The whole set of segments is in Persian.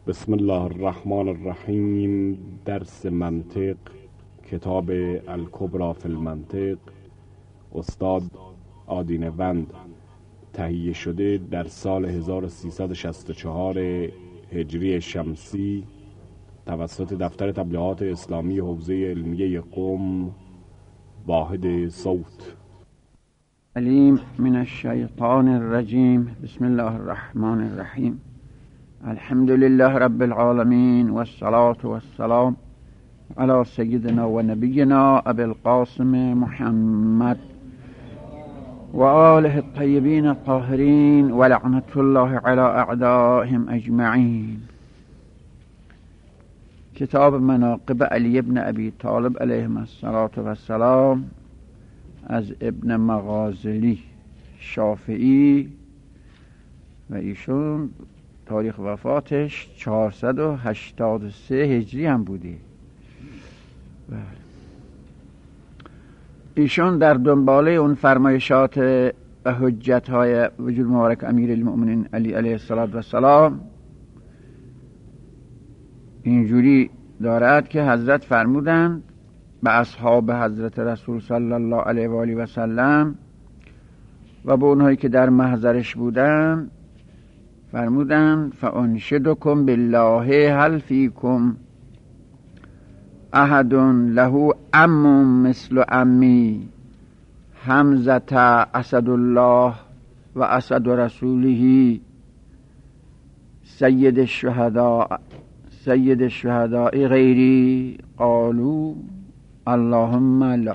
بسم الله الرحمن الرحیم. درس منطق، کتاب الکبری فی المنطق، استاد آدینوند، تهیه شده در سال 1364 هجری شمسی توسط دفتر تبلیغات اسلامی حوزه علمیه قم، واحد صوت. علیم من الشیطان الرجیم. بسم الله الرحمن الرحیم. الحمد لله رب العالمین والصلاة والسلام على سیدنا و نبینا ابی القاسم محمد و آله الطیبین الطاهرین و لعنت الله علی اعدائهم اجمعین. کتاب مناقب علی ابن ابی طالب علیه الصلاة والسلام از ابن مغازلی شافعی و ایشون تاریخ وفاتش 483 هجری هم بوده. ایشون در دنباله اون فرمایشات و حجت‌های وجود مبارک امیرالمؤمنین علی علیه السلام اینجوری دارد که حضرت فرمودند به اصحاب حضرت رسول صلی الله علیه و آله و سلم و به اونهایی که در محضرش بودن فرمودند فانشدکم بالله هل فیکم احد له عم مثل عمی حمزه اسد الله و اسد رسوله سید الشهداء غیری قالوا اللهم لا.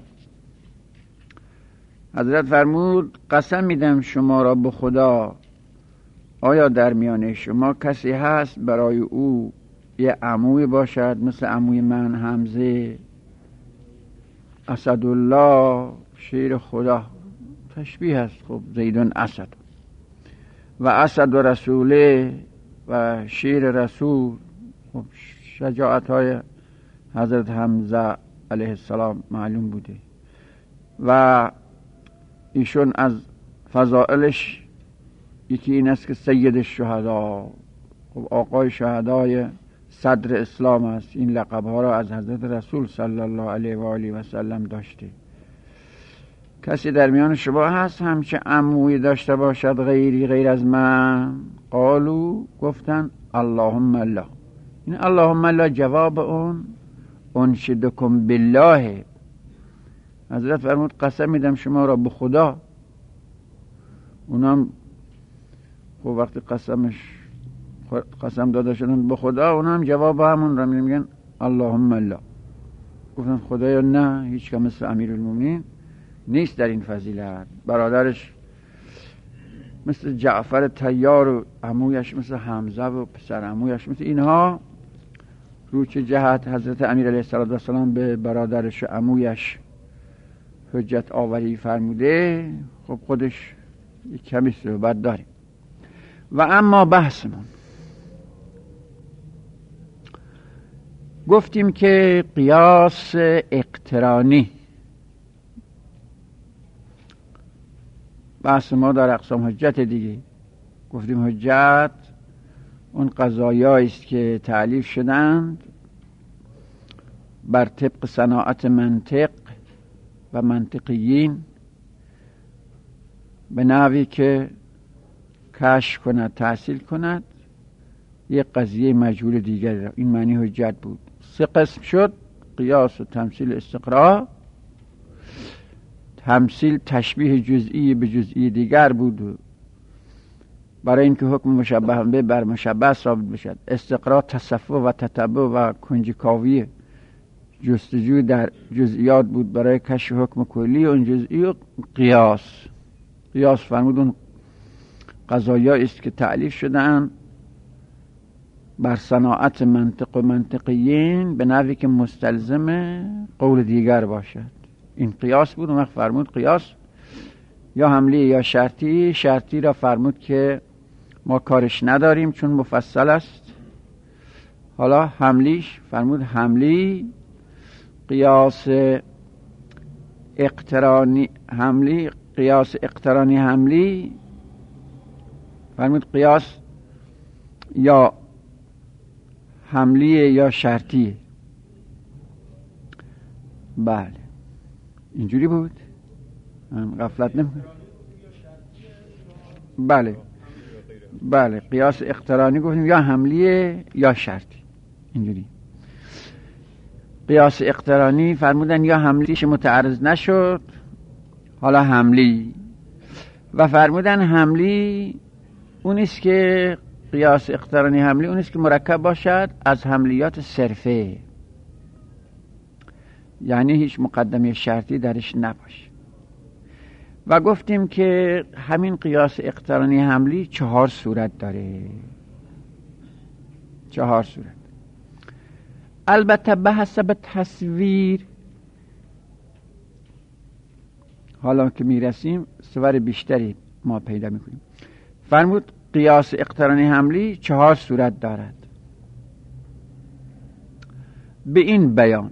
حضرت فرمود قسم میدم شما را به خدا، آیا در میان شما کسی هست برای او یه عموی باشد مثل عموی من حمزه؟ اسدالله شیر خدا تشبیه است. خب زیدون اسد و اسد و رسوله و شیر رسول. خب شجاعت های حضرت حمزه علیه السلام معلوم بوده و ایشون از فضائلش یکی این است که سید الشهدا، خب آقای شهدای صدر اسلام است. این لقب ها را از حضرت رسول صلی الله علیه و آله و سلم داشته. کسی در میان شما هست همچه عمویی داشته باشد غیر از من؟ قالو گفتن اللهم لا. این اللهم لا جواب اون انشدکم بالله. حضرت فرمود قسم میدم شما را به خدا. اونم خب وقتی قسم داده شدن به خدا، اونم جواب همون را میگن اللهم لا. گفتن خدایا نه، هیچ که مثل امیرالمومنین نیست در این فضیلت. برادرش مثل جعفر طیار و عمویش مثل حمزه و پسر عمویش مثل اینها. رو چه جهت حضرت امیر علیه السلام به برادرش و عمویش حجت آوری فرموده، خب خودش یک کمی صحبت داریم. و اما بحثمون گفتیم که قیاس اقترانی، بحث ما در اقسام حجت دیگه. گفتیم حجت اون قضایایی است که تألیف شدند بر طبق صناعت منطق و منطقیین به نحوی که کشف کند، تحصیل کند یک قضیه مجهول دیگری را. این معنی حجت بود. 3 قسم شد: قیاس و تمثیل استقراء. تمثیل تشبیه جزئی به جزئی دیگر بود برای اینکه حکم مشبه به بر مشبه ثابت بشد. استقراء تصفح و تتبع و کنجکاوی جستجو در جزئیات بود برای کشف حکم کلی و اون جزئی. و قیاس فرمودون قضایایی است که تألیف شدن بر صناعت منطق و منطقیین به نحوی که مستلزم قول دیگر باشد. این قیاس بود. اون وقت فرمود قیاس یا حملی یا شرطی. شرطی را فرمود که ما کارش نداریم چون مفصل است. حالا حملیش فرمود حملی قیاس اقترانی حملی، قیاس اقترانی حملی فرمود قیاس یا حملیه یا شرطیه؟ بله اینجوری بود، من غفلت نمیکنم. بله قیاس اقترانی گفتیم یا حملیه یا شرطی. اینجوری قیاس اقترانی فرمودن یا حملیش متعارض نشد حالا حملی، و فرمودن حملی اونیست که قیاس اقترانی حملی اونیست که مرکب باشد از حملیات صرفه، یعنی هیچ مقدمه شرطی درش نباشه. و گفتیم که همین قیاس اقترانی حملی 4 صورت داره، 4 صورت. البته به حسب تصویر، حالا که میرسیم صور بیشتری ما پیدا میکنیم. فرمود قیاس اقترانی حملی 4 صورت دارد. به این بیان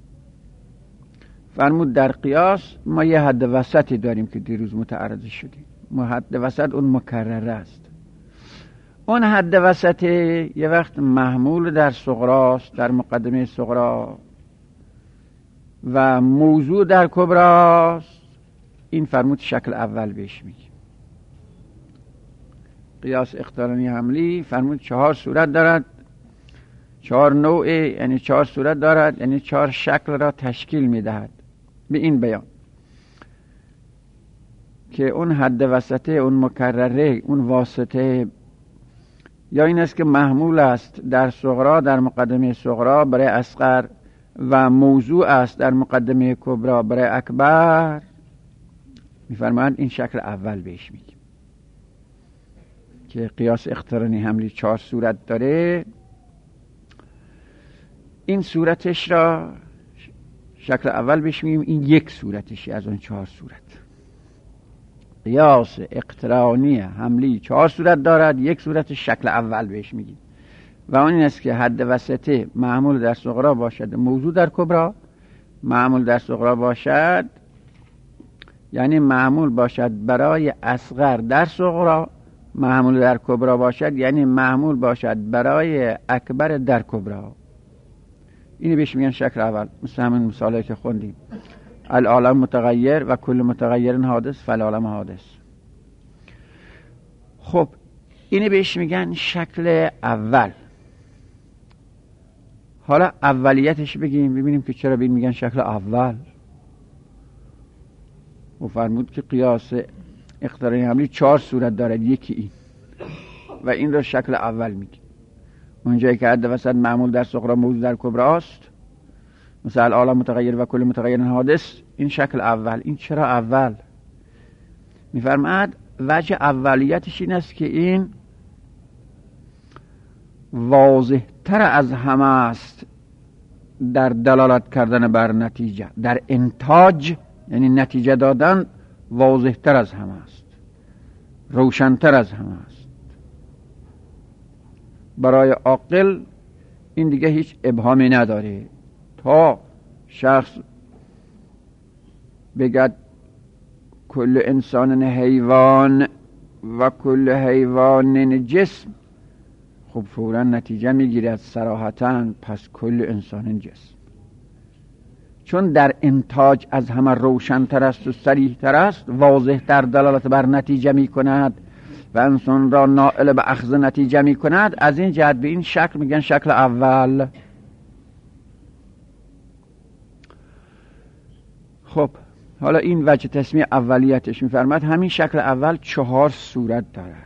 فرمود در قیاس ما یه حد وسطی داریم که دیروز متعرض شدیم. ما حد وسط اون مکرره است. اون حد وسط یه وقت محمول در صغراست، در مقدمه صغرا، و موضوع در کبراست. این فرمود شکل اول بهش میگیم. قیاس اقترانی حملی فرمود 4 صورت دارد، 4 نوع، یعنی 4 صورت دارد، یعنی 4 شکل را تشکیل میدهد. به این بیان که اون حد وسطه، اون مکرره، اون واسطه، یا این است که محمول است در صغرا، در مقدمه صغرا برای اصغر، و موضوع است در مقدمه کبرا برای اکبر. میفرمایند این شکل اول بهش میگیم که قیاس اقترانی حملی 4 صورت داره. این صورتش را شکل اول بهش میگیم. این یک صورتشی از اون 4 صورت. قیاس اقترانی حملی 4 صورت دارد، یک صورت شکل اول بهش میگیم، و اون این است که حد وسطه معمول در صغرا باشد، موضوع در کبرا. معمول در صغرا باشد یعنی معمول باشد برای اصغر در صغرا، معمول در کبرا باشد یعنی معمول باشد برای اکبر در کبرا. اینی بهش میگن شکل اول. مثل همین مثالی که خوندیم، العالم متغیر و کل متغیر حادث فالعالم حادث. خب اینی بهش میگن شکل اول. حالا اولیتش بگیم ببینیم که چرا بین میگن شکل اول. و فرمود که قیاس اقترانی حملی 4 صورت دارد، یکی این، و این رو شکل اول میگیم. اونجایی که حد وسط معمول در صغرا موضوع در کبرا است، مثل العالم متغیر و کل متغیر حادث، این شکل اول. این چرا اول؟ میفرماد وجه اولیتش این است که این واضح تر از همه است در دلالت کردن بر نتیجه، در انتاج، یعنی نتیجه دادن واضح تر از همه است، روشن تر از همه است. برای عاقل این دیگه هیچ ابهامی نداره. تا شخص بگد کل انسان حیوان و کل حیوان جسم، خب فوراً نتیجه میگیرد صراحتاً پس کل انسان جسم، چون در انتاج از همه روشن‌تر است و صریح‌تر است، واضح‌تر دلالت بر نتیجه می‌کند و انسان را نائل به اخذ نتیجه می‌کند. از این جهت به این شکل میگن شکل اول. خب حالا این وجه تسمیه اولیتش. می‌فرماد همین شکل اول 4 صورت دارد.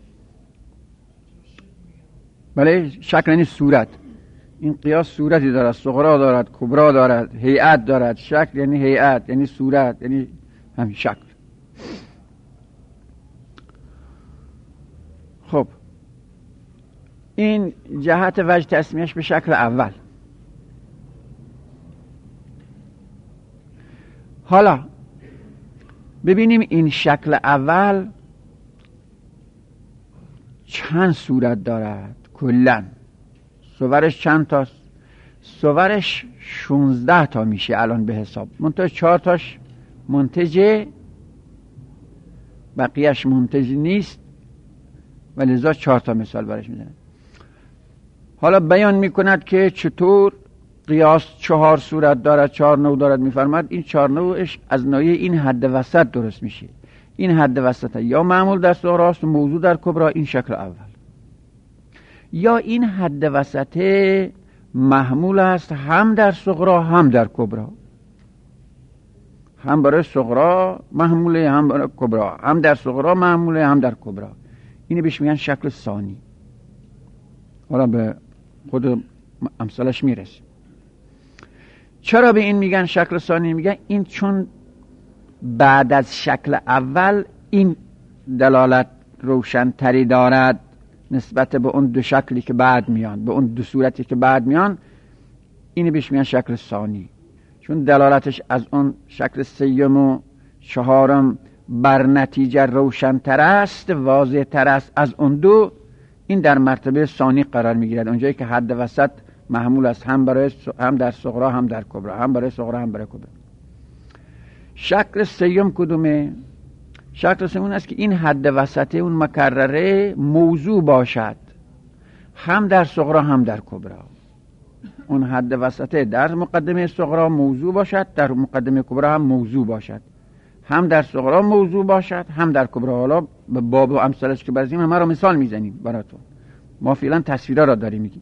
بله شکل یعنی صورت. این قیاس صورتی دارد، صغرا دارد، کبرا دارد، هیئت دارد. شکل یعنی هیئت، یعنی صورت، یعنی همین شکل. خب این جهت وجه تسمیهش به شکل اول. حالا ببینیم این شکل اول چند صورت دارد کلن. صورش چند تاست؟ صورش 16 تا میشه الان به حساب. منتها 4 تاش منتجه، بقیهش منتج نیست، و لذا 4 تا مثال برش میزنه. حالا بیان میکند که چطور قیاس 4 صورت دارد، 4 نوع دارد. میفرماد این 4 نوعش از ناحیه این حد وسط درست میشه. این حد وسط یا معمول در صغرا است و موضوع در کبرا، این شکل اول، یا این حد وسط محمول است هم در صغرا هم در کبرا، هم برای صغرا محموله هم برای کبرا، هم در صغرا محموله هم در کبرا. اینو بهش میگن شکل ثانی. حالا به خود امثالش میرسیم. چرا به این میگن شکل ثانی؟ میگن این چون بعد از شکل اول این دلالت روشنتری دارد نسبت به اون دو شکلی که بعد میان، به اون دو صورتی که بعد میان، اینو بهش میگن شکل ثانی، چون دلالتش از اون شکل سیوم و چهارم بر نتیجه روشنتر است، واضح تر است از اون دو. این در مرتبه ثانی قرار میگیرد، اونجایی که حد وسط محمول است هم در صغرا هم در کبرا، هم برای صغرا هم برای کبرا. شکل سیوم کدومه؟ شکل سیوم است که این حد وسط اون مکرره موضوع باشد هم در صغرا هم در کبرا. اون حد وسط در مقدمه صغرا موضوع باشد، در مقدمه کبرا هم موضوع باشد، هم در صغرا موضوع باشد هم در کبرا. حالا به باب و امثالش که برسیم ما رو مثال میزنیم براتون، ما فعلا تصویرها را داریم میگیم.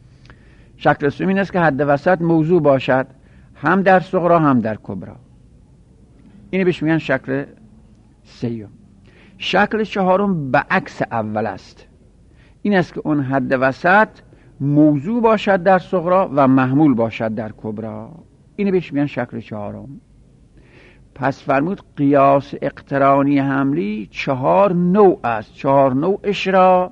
شکل سوم این است که حد وسط موضوع باشد هم در صغرا هم در کبرا، اینو بهش میگن شکل سیوم. شکل چهارم به عکس اول است، این است که اون حد وسط موضوع باشد در صغرا و محمول باشد در کبرا، اینو بهش میگن شکل چهارم. پس فرمود قیاس اقترانی حملی 4 نوع است. 4 نوعش را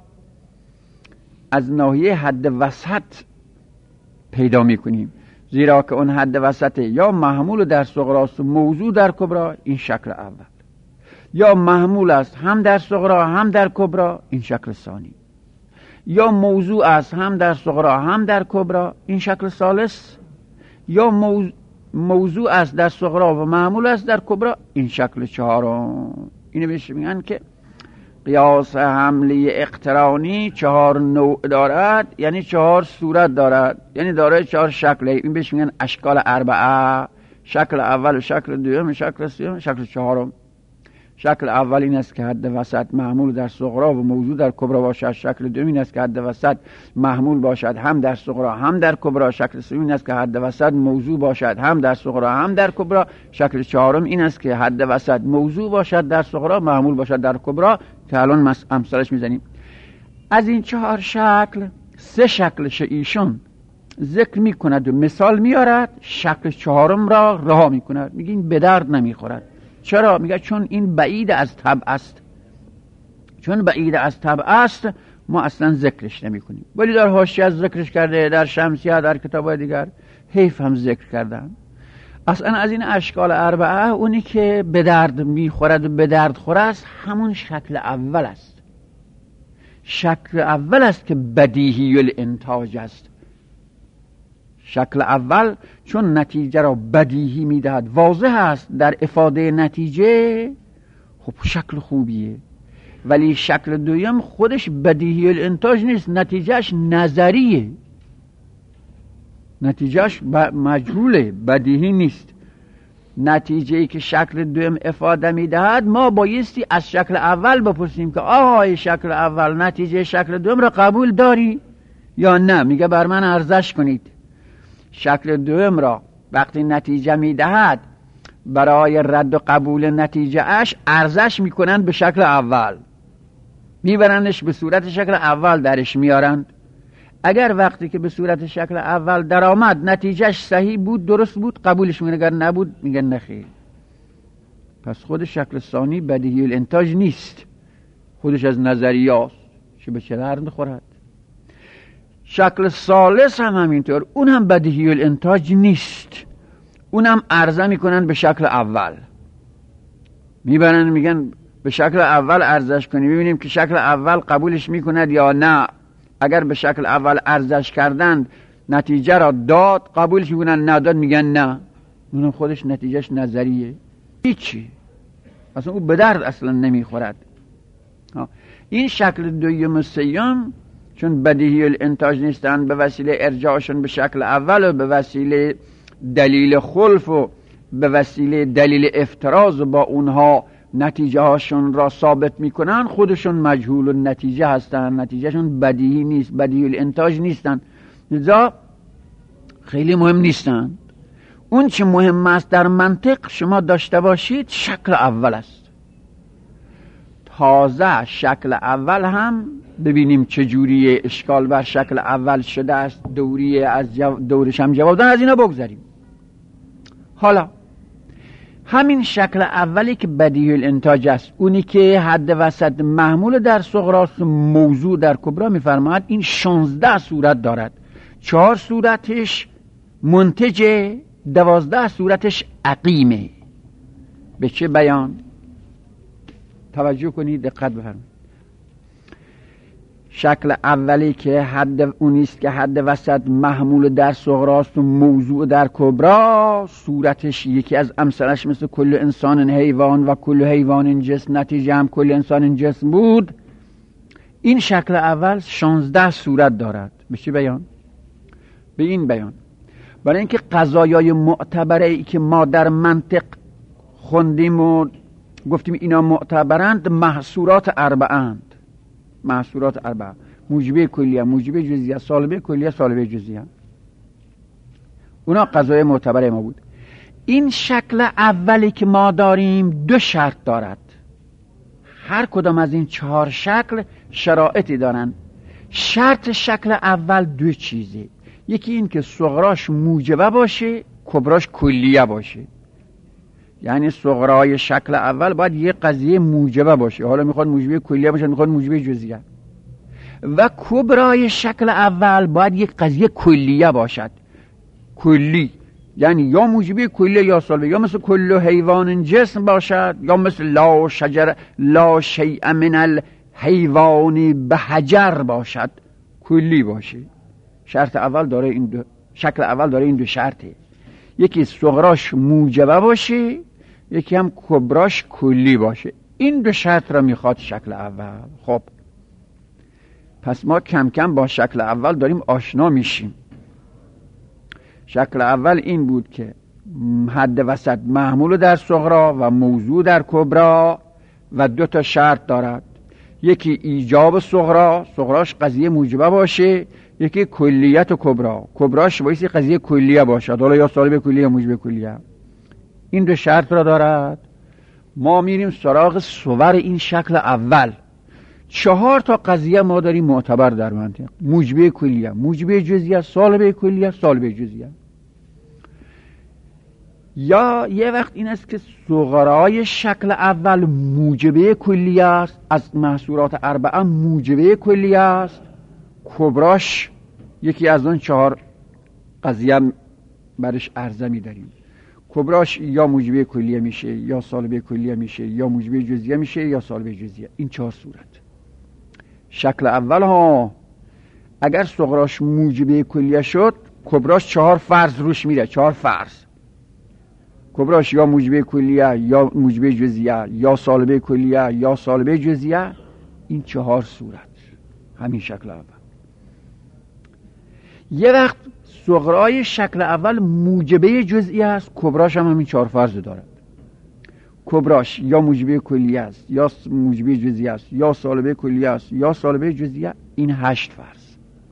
از ناحیه حد وسط پیدا میکنیم، زیرا که اون حد وسط یا محمول در صغرا است و موضوع در کبرا، این شکل اول، یا محمول است هم در صغرا هم در کبرا، این شکل ثانی، یا موضوع است هم در صغرا هم در کبرا، این شکل ثالث، یا موضوع است در صغرا و معمول است در کبرا، این شکل چهارم. اینو بهش میگن که قیاس حملی اقترانی 4 نوع دارد، یعنی 4 صورت دارد، یعنی دارای 4 شکل. این بهش میگن اشکال اربعه. شکل اول و شکل دوم و شکل سوم و شکل چهارم. شکل اول این است که حد وسط محمول در صغرا و موضوع در کبرا باشد. شکل دوم این است که حد وسط محمول باشد هم در صغرا هم در کبرا. شکل سوم این است که حد وسط موضوع باشد هم در صغرا هم در کبرا. شکل چهارم این است که حد وسط موضوع باشد در صغرا محمول باشد در کبرا، که الان امثالش میزنیم. از این 4 شکل 3 شکلش ایشون ذکر میکند و مثال میارد، شکل چهارم را رها میکند، میگه این به درد نمیخورد. چرا؟ میگه چون این بعید از طبع است. چون بعید از طبع است ما اصلا ذکرش نمی کنیم، ولی در حاشیه ذکرش کرده، در شمسیه، در کتابای دیگر حیف هم ذکر کردن. اصلا از این اشکال اربعه اونی که به درد میخورد و به درد خوره است همون شکل اول است. شکل اول است که بدیهی الانتاج است. شکل اول چون نتیجه را بدیهی میدهد، واضح است در افاده نتیجه، خب شکل خوبیه. ولی شکل دویم خودش بدیهی الانتاج نیست، نتیجهش نظریه، نتیجهش مجهوله، بدیهی نیست. نتیجه‌ای که شکل دویم افاده میدهد ما بایستی از شکل اول بپرسیم که آهای شکل اول نتیجه شکل دویم را قبول داری یا نه؟ میگه بر من ارزش کنید. شکل دوم را وقتی نتیجه میدهد برای رد و قبول نتیجه اش ارزش میکنند به شکل اول، میبرندش به صورت شکل اول درش میارند. اگر وقتی که به صورت شکل اول در آمد نتیجهش صحیح بود، درست بود، قبولش میکنه، اگر نبود میگن نخیر. پس خود شکل ثانی بدیهی الانتاج نیست، خودش از نظریاست چه به چه درد خورد. شکل ثالث هم همینطور، اون هم بدیهی الانتاج نیست، اون هم عرضه میکنن به شکل اول، میبرن میگن به شکل اول ارزش کنی ببینیم که شکل اول قبولش میکند یا نه. اگر به شکل اول ارزش کردند نتیجه را داد، قبولش میکنن، نداد میگن نه، اونم خودش نتیجهش نظریه، هیچی، اصلا او به درد اصلا نمیخورد. این شکل دویم و سیوم چون بدیهی الانتاج نیستن، به وسیله ارجاعشون به شکل اول و به وسیله دلیل خلف و به وسیله دلیل افتراض و با اونها نتیجه هاشون را ثابت میکنن، خودشون مجهول النتیجه هستن، نتیجهشون بدیهی نیست، بدیهی الانتاج نیستن، لذا خیلی مهم نیستن. اون چه مهم است در منطق شما داشته باشید شکل اول است. تازه شکل اول هم ببینیم چجوری اشکال بر شکل اول شده است، دوری از دورش هم جواب دادن، از اینا بگذاریم. حالا همین شکل اولی که بدیهی الانتاج است، اونی که حد وسط محمول در صغراست، موضوع در کبرا، میفرماید این 16 صورت دارد. 4 صورتش منتجه، 12 صورتش عقیمه. به چه بیان؟ توجه کنید، دقت بفرمایید. شکل اولی که حد اونیست که حد وسط محمول در صغراست و موضوع در کبرا، صورتش یکی از امثالش مثل کل انسان حیوان و کل حیوان جسم، نتیجه هم کل انسان جسم بود. این شکل اول 16 صورت دارد. به چه بیان؟ به این بیان، برای اینکه قضایای معتبره ای که ما در منطق خوندیم و گفتیم اینا معتبرند، محصورات اربعند. محصورات اربعه: موجبه کلیه، موجبه جزئیه، سالبه کلیه، سالبه جزئیه. اونا قضایای معتبره ما بود. این شکل اولی که ما داریم 2 شرط دارد. هر کدام از این 4 شکل شرایطی دارن. شرط شکل اول 2 چیزه. یکی این که صغراش موجبه باشه، کبراش کلیه باشه. یعنی صغرای شکل اول باید یه قضیه موجبه باشه، حالا میخواد موجبه کلیه باشه، میخواد موجبه جزئیه. و کبرای شکل اول باید یک قضیه کلیه باشد. کلی یعنی یا موجبه کلیه یا سالبه، یا مثل کل حیوان جسم باشد، یا مثل لا شجر لا شیء من الحیوان بحجر باشد، کلی باشه. شرط اول داره این 2، شکل اول داره این 2 شرطه. یکی صغراش موجبه باشه، یکی هم کبراش کلی باشه. این 2 شرط را میخواد شکل اول. خب پس ما کم کم با شکل اول داریم آشنا میشیم. شکل اول این بود که حد وسط محمول در صغرا و موضوع در کبرا و 2 تا شرط دارد. یکی ایجاب صغرا، صغراش قضیه موجبه باشه، یکی کلیت و کبرا، کبراش باید قضیه کلیه باشد، حالا یا سالب کلیه یا موجب کلیه. این 2 شرط را دارد. ما میریم سراغ صور این شکل اول. 4 تا قضیه ما داریم معتبر در منطق: موجب کلیه، موجب جزئیه، سالب کلیه، سالب جزئیه. یا یه وقت این است که صغرای شکل اول موجبه کلیه است، از محصورات اربعه موجبه کلیه است، کبراش یکی از اون 4 قضیه برش عرضه می داریم. کبراش یا موجبه کلیه میشه، یا سالبه کلیه میشه، یا موجبه جزئیه میشه، یا سالبه جزئیه. این 4 صورت. شکل اول ها اگر صغراش موجبه کلیه شد، کبراش 4 فرض روش میره. 4 فرض. کبراش یا موجبه کلیه، یا موجبه جزئیه، یا سالبه کلیه، یا سالبه جزئیه. این 4 صورت همین شکل اول. یه وقت صغرای شکل اول موجبه جزئی است، کبراش هم همین 4 فرض دارد. کبراش یا موجبه کلیه است، یا موجبه جزئی است، یا سالبه کلیه است، یا سالبه جزئیه. این 8 فرض.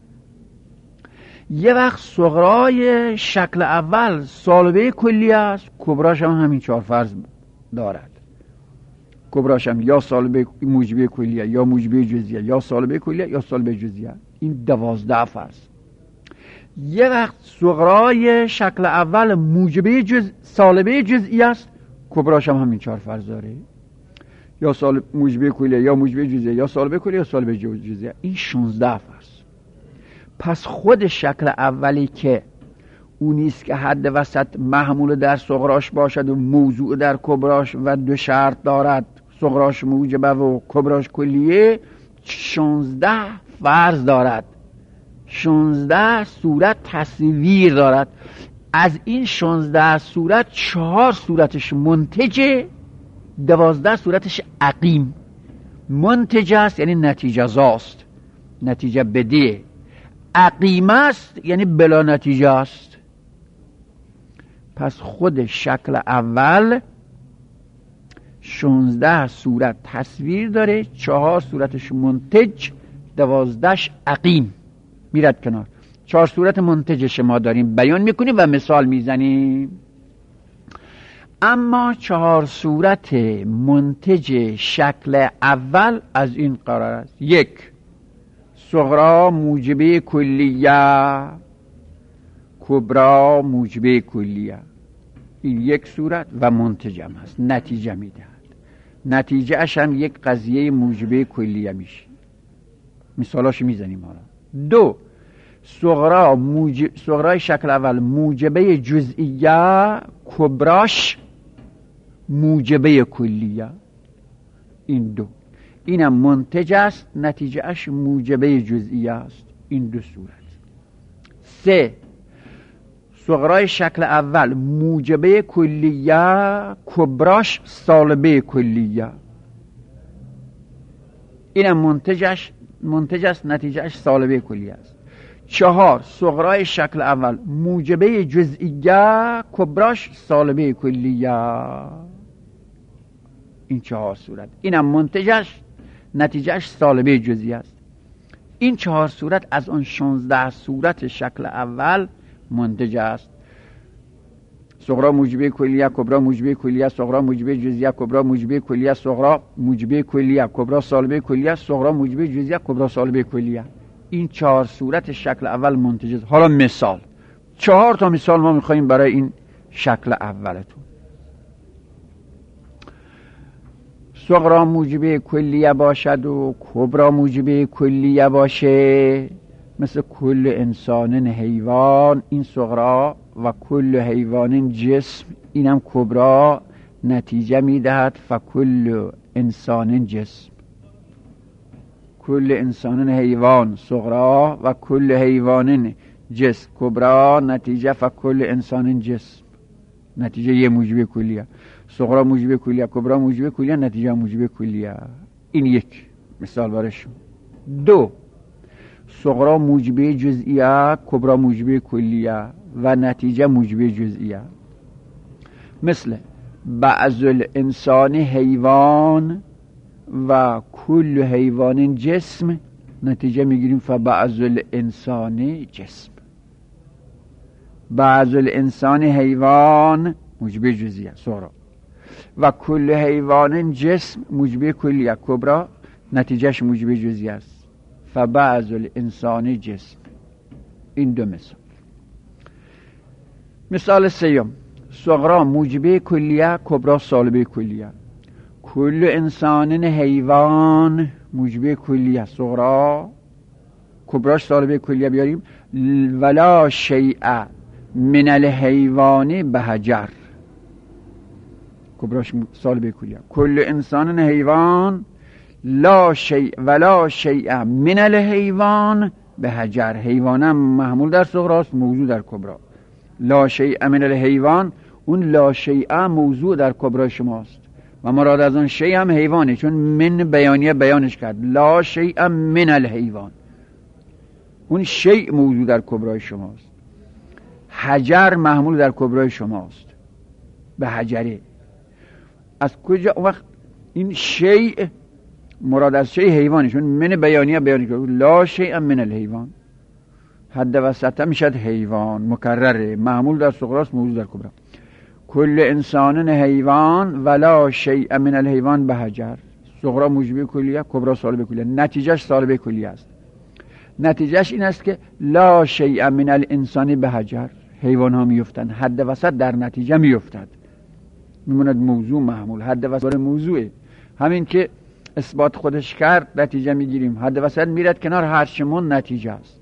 یه وقت صغرای شکل اول سالبه کلیه است، کبراش هم همین 4 فرض دارد. کبراش هم یا سالبه موجبه کلیه، یا موجبه جزئیه، یا سالبه کلیه، یا سالبه جزئیه. این 12 فرض. یه وقت صغرای شکل اول موجبه سالبه جزئی است، کبراش هم همین 4 فرض داره. یا موجبه کلیه، یا موجبه جزئیه، یا سالبه کلیه، یا سالبه جزئیه. این 16 فرض. پس خود شکل اولی که اونیست که حد وسط محمول در صغراش باشد و موضوع در کبراش و 2 شرط دارد، صغراش موجبه و کبراش کلیه، 16 فرض دارد. 16 صورت تصویر دارد. از این 16 صورت 4 صورتش منتجه، 12 صورتش عقیم. منتج است یعنی نتیجه زاست. نتیجه بده. عقیم است یعنی بلا نتیجه است. پس خود شکل اول 16 صورت تصویر داره، 4 صورتش منتج، 12 عقیم. میرد کنار. 4 صورت منتجش ما داریم بیان میکنیم و مثال میزنیم. اما 4 صورت منتج شکل اول از این قرار است: 1 صغرا موجبه کلیه، کبرا موجبه کلیه. این 1 صورت و منتجم هست، نتیجه میدهد. نتیجه اش هم یک قضیه موجبه کلیه میشه. مثالاش میزنیم حالا. 2 صغرای شکل اول موجبه جزئیه، کبراش موجبه کلیه. این 2 اینم منتج است، نتیجه اش موجبه جزئیه است. این 2 صورت. 3 صغرای شکل اول موجبه کلیه، کبراش سالبه کلیه. اینم منتج است، نتیجه اش سالبه کلیه است. 4 صغرای شکل اول موجبه جزئیه، کبراش سالبه کلیه. این 4 صورت. اینم منتجش، نتیجهش سالبه جزئیه است. این 4 صورت از آن 16 صورت شکل اول منتج است. صغرا موجبه کلیه، کبرا موجبه کلیه، صغرا موجبه جزئیه، کبرا موجبه کلیه، صغرا موجبه کلیه، کبرا سالبه کلیه، صغرا موجبه جزئیه، کبرا سالبه کلیه. این 4 صورت شکل اول منتج است. حالا مثال، 4 تا مثال ما میخواییم برای این شکل اولتون. صغرا موجبه کلیه باشد و کبرا موجبه کلیه باشه، مثل کل انسان حیوان، این صغرا، و کل حیوان جسم، اینم کبرا، نتیجه میدهد فکل انسان جسم. کل انسان حیوان صغرا و کل حیوان جسم کبرا، نتیجه فکل انسان جسم. نتیجه یه موجبه کلیه. صغرا موجبه کلیه، کبرا موجبه کلیه، نتیجه موجبه کلیه. این 1 مثال برشون. 2 صغرا موجبه جزئیه، کبرا موجبه کلیه و نتیجه موجبه جزئیه. مثل بعض الانسان حیوان و کل حیوان جسم، نتیجه میگیریم فبعض الانسان جسم. بعض الانسان حیوان موجبه جزئیه صغرا و کل حیوان جسم موجبه کلیه کبرا، نتیجهش موجبه جزئیه است فبعض الانسان جسم. این 2 مثال. مثال 3 صغرا موجبه کلیه، کبرا سالبه کلیه. کل انسان حیوان موجبه کلیه صغرا، کبراش سالبه کلیه بیاریم. ولا شیء من الحیوان بهجر، کبراش سالبه کلیه. کل انسان حیوان لا شیء ولا شیء من الحیوان بهجر. حیوانم محمول در صغراست، موضوع در کبرا. لا شیء من الحیوان، اون لا شیء موضوع در کبرا شماست و مراد از اون شیء هم حیوانه، چون من بیانیه بیانش کرد. لا شیء من الحیوان، اون شیء موضوع در کبرای شماست. حجر محمول در کبرای شماست، به حجره. از کجا وقت این شیء مراد از شیء حیوانه، چون من بیانیه بیانی کرد. لا شیء من الحیوان، حد وسطه میشد حیوان، مکرره، محمول در صغراست، موضوع در کبرا. کل انسان حیوان ولا شیء من الحیوان بهجر، صغرا موجبه کلیه، کبرا سالبه کلیه. نتیجهش سالبه کلیه است. نتیجهش این است که لا شیء من الانسان بهجر، حیوان ها میفتن، حد وسط در نتیجه میفتد، میموند موضوع محمول. حد وسط موضوعه، همین که اثبات خودش کرد نتیجه میگیریم. حد وسط میرد کنار، هرچمون نتیجه است.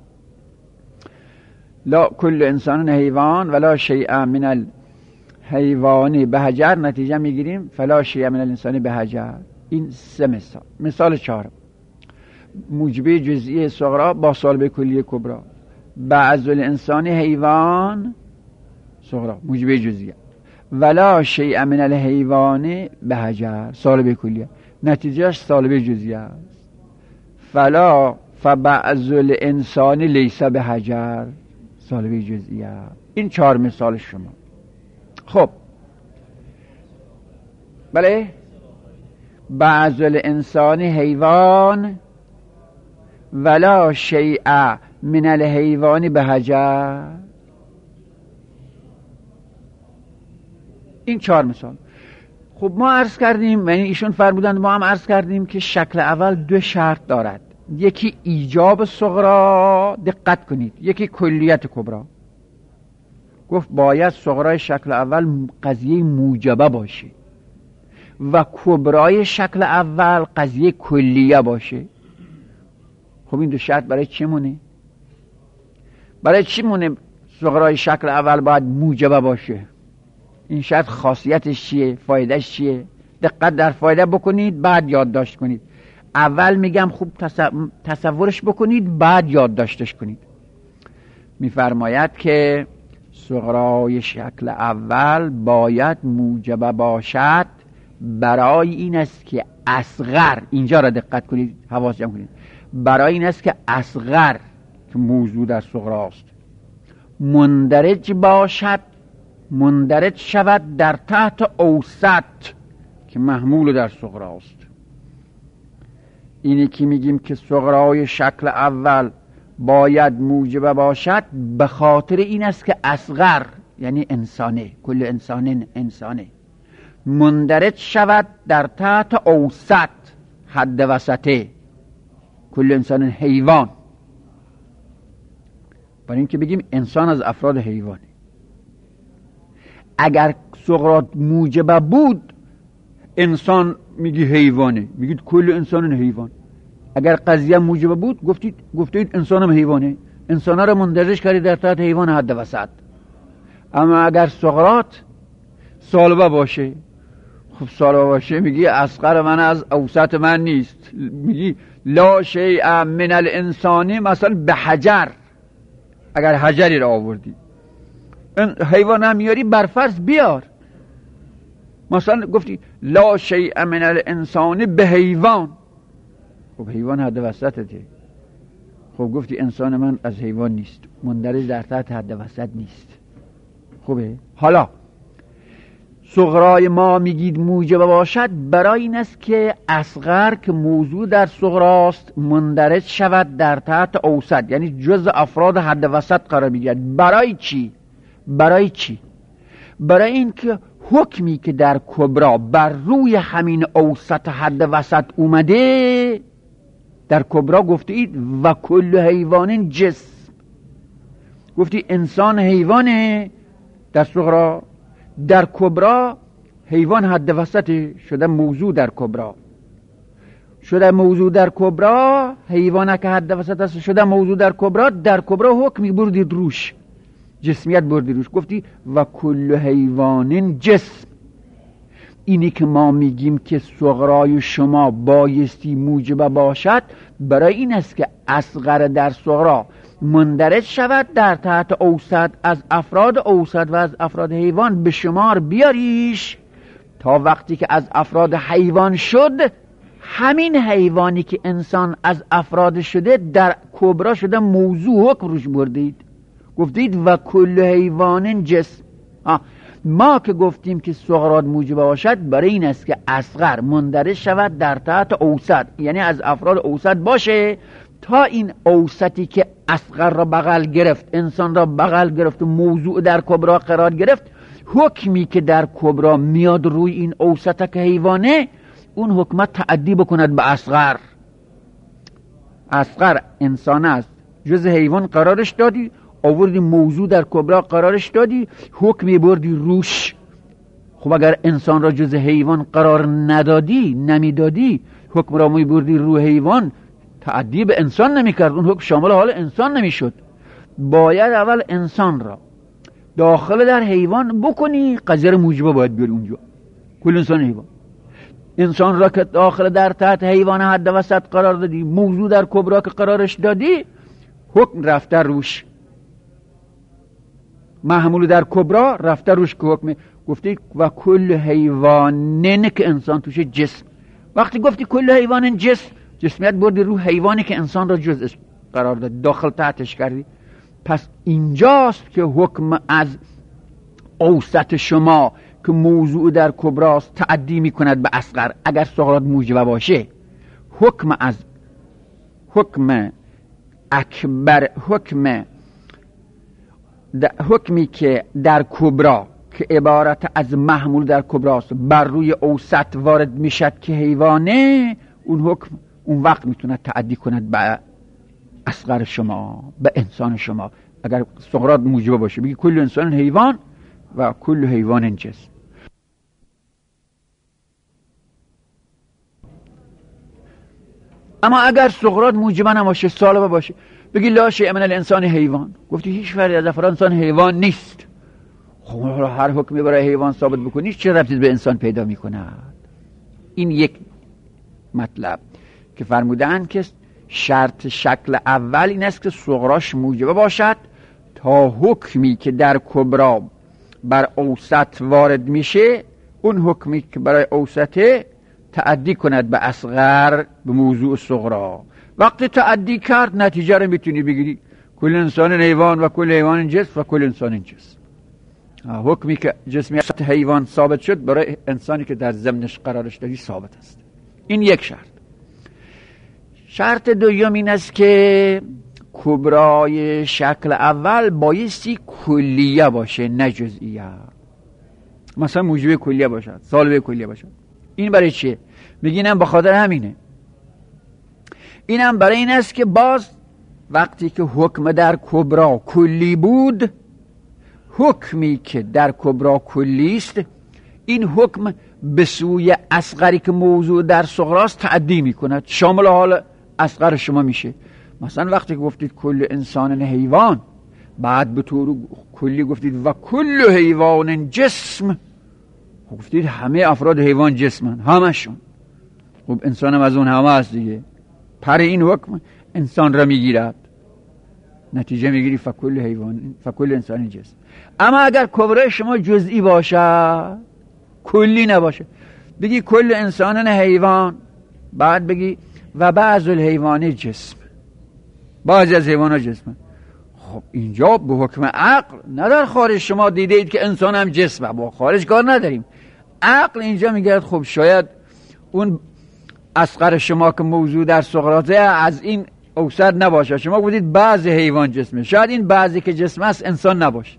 لا کل انسان حیوان ولا شیء من الحیوان بهجر، نتیجه میگیریم فلا شیء من الانسان بهجر. این 3 مثال. مثال 4 موجبه جزئی صغرا با سالبه کلیه کبرا. بعض الانسان حیوان صغرا موجبه جزئی ولا شیء من الحیوان بهجر، سالبه کلیه، نتیجهش سالبه جزئی است. فلا فبعض الانسان لیس به حجر سالوی جزئیه. این 4 مثال شما. خب بله، بعض الانسان حیوان ولا شیء من الحیوان به حجر. این 4 مثال. خب ما عرض کردیم، یعنی ایشون فرمودند، ما هم عرض کردیم که شکل اول 2 شرط دارد. یکی ایجاب صغرا، دقت کنید، یکی کلیت کبرا. گفت باید صغرای شکل اول قضیه موجبه باشه و کبرای شکل اول قضیه کلیه باشه. خب این 2 شرط برای چی مونه؟ برای چی مونه صغرای شکل اول باید موجبه باشه؟ این شرط خاصیتش چیه؟ فایدهش چیه؟ دقت در فایده بکنید، بعد یادداشت کنید. اول میگم خوب تصورش بکنید، بعد یادداشتش کنید. میفرماید که صغرای شکل اول باید موجبه باشد برای این است که اصغر، اینجا را دقت کنید، حواس جمع کنید، برای این است که اصغر که موضوع در صغراست مندرج باشد، مندرج شود در تحت اوسط که محمول در صغراست. اینی که میگیم که صغرای شکل اول باید موجبه باشد به خاطر این است که اصغر یعنی انسانه، کل انسانه مندرج شود در تحت اوسط، حد وسطه، کل انسان حیوان. برای این که بگیم انسان از افراد حیوانه. اگر صغرا موجبه بود انسان میگی حیوانه، میگید کل انسان حیوان. اگر قضیه موجبه بود گفتید انسان هم حیوانه، انسان ها رو مندرج کردید در تحت حیوان حد وسط. اما اگر صغرات سالبه باشه، خب سالبه باشه میگی اصغر من از اوسط من نیست، میگی لا شیء من الانسانی مثلا به حجر. اگر حجری را آوردی حیوان هم میاری برفرض بیار، مثلا گفتی لا شیء من الانسان به حیوان، خب حیوان حد وسطته. خب گفتی انسان من از حیوان نیست، مندرج در تحت حد وسط نیست. خوبه؟ حالا صغرای ما میگید موجبه باشد برای این است که اصغر که موضوع در صغراست مندرج شود در تحت اوسط، یعنی جز افراد حد وسط قرار بگیرد. برای چی؟ برای این که حکمی که در کبرا بر روی همین اوسط حد وسط اومده، در کبرا گفتید و کل حیوان جسم، گفتی انسان حیوانه در صغرا، در کبرا حیوان حد وسط شده موضوع در کبرا، شده موضوع در کبرا، حیوانه که حد وسط است شده موضوع در کبرا. در کبرا حکمی بردید روش، جسمیت بردید روش، گفتی و کل حیوان جسم. اینی که ما میگیم که صغرای شما بایستی موجبه باشد برای این است که اصغر در صغرا مندرج شود در تحت اوسط، از افراد اوسط و از افراد حیوان به شمار بیاریش تا وقتی که از افراد حیوان شد، همین حیوانی که انسان از افراد شده در کبرا شده موضوع، حکم روش بردید، گفتید و کل حیوان جسم. ما که گفتیم که صغرات موجبه باشد برای این است که اصغر مندرج شود در تحت اوسط، یعنی از افراد اوسط باشه تا این اوسطی که اصغر را بغل گرفت، انسان را بغل گرفت و موضوع در کبرا قرار گرفت، حکمی که در کبرا میاد روی این اوسط که حیوانه، اون حکمت تعدی بکند به اصغر. اصغر انسان است، جز حیوان قرارش دادی، آوردی موضوع در کبرا قرارش دادی، حکمی بردی روش. خب اگر انسان را جز حیوان قرار ندادی، نمیدادی، حکم را میبردی رو حیوان، تعدی به انسان نمیکرد، اون حکم شامل حال انسان نمیشد. باید اول انسان را داخل در حیوان بکنی، قضیه موجبه باید بیاری اونجا، کل انسان حیوان. انسان را که داخل در تحت حیوان حد وسط قرار دادی، موضوع در کبرا که قرارش دادی، حکم رفته روش، محمول در کبرا رفته روش که حکم. گفتی و کل حیوانن که انسان توشه جسم. وقتی گفتی کل حیوان جسم، جسمیت بردی رو حیوانی که انسان را جزء قرار داد، داخل تحتش کردی. پس اینجاست که حکم از اوسط شما که موضوع در کبراست تعدی میکند به اصغر اگر سقراط موجب باشه. حکم اکبر، حکمی که در کبرا که عبارت از محمول در کبراست بر روی اوسط وارد میشد که حیوانه، اون حکم اون وقت میتونه تعدی کند به اصغر شما، به انسان شما. اگر سقراط موجب باشه بگی کل انسان حیوان و کل حیوان جسم. اما اگر سقراط موجب نباشه، سالب باشه، بگی لا شیء من الانسان حیوان، گفتی هیچ فردی از افراد انسان حیوان نیست. خب هر حکمی برای حیوان ثابت بکنی چه ربطی به انسان پیدا میکند؟ این یک مطلب که فرمودن که شرط شکل اول این است که سغراش موجب باشد تا حکمی که در کبرا بر اوسط وارد میشه، اون حکمی که برای اوسطه تعدی کند به اصغر، به موضوع صغرا. وقتی تعدی کرد نتیجه رو میتونی بگیری کل انسان حیوان و کل حیوان جسم و کل انسان جسم. حکمی که جسمیت حیوان ثابت شد برای انسانی که در ضمنش قرارش دادی ثابت است. این یک شرط. شرط دوم این است که کبرای شکل اول بایستی کلیه باشه نه جزئیه. مثلا موجب کلیه باشد، سالب کلیه باشد. این برای چیه؟ میگینم به خاطر همینه. اینم برای این است که باز وقتی که حکم در کبرا کلی بود، حکمی که در کبرا کلی است، این حکم به سوی اصغری که موضوع در صغراست تعدی میکند، شامل حال اصغر شما میشه. مثلا وقتی که گفتید کل انسان حیوان، بعد به طور کلی گفتید و کل حیوان جسم، گفتید همه افراد حیوان جسمن، همشون. خب انسان هم از اون همه هست دیگه. پر این حکم انسان را میگیرد، نتیجه میگیری فکل حیوان، فکل انسان جسم. اما اگر کبرای شما جزئی باشه، کلی نباشه، بگی کل انسان حیوان، بعد بگی و بعض الحیوان جسم، بعضی از حیوان ها جسم. خب اینجا به حکم عقل، نه در خارج شما دیده اید که انسان هم جسمه، با خارج کار نداریم. عقل اینجا میگه خب شاید اون اصغر شما که موضوع در سقراطه از این اوسط نباشه. شما گفتید بعضی حیوان جسمه، شاید این بعضی که جسم است انسان نباشه.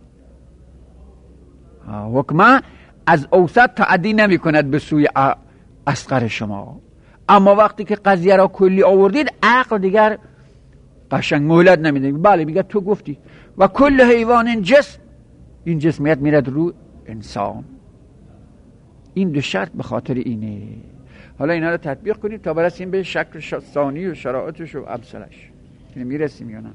حکم از اوسط تعدی نمی کند به سوی اصغر شما. اما وقتی که قضیه را کلی آوردید، عقل دیگر قشنگ مهلت نمیده. بله میگه تو گفتی و کل حیوان جسم، این جسمیت میرد رو انسان. این دو شرط به خاطر اینه. حالا اینا رو تطبیق کنید تا برسیم به شکل ثانی و شرایطش و امثالش. میرسیم یا نه؟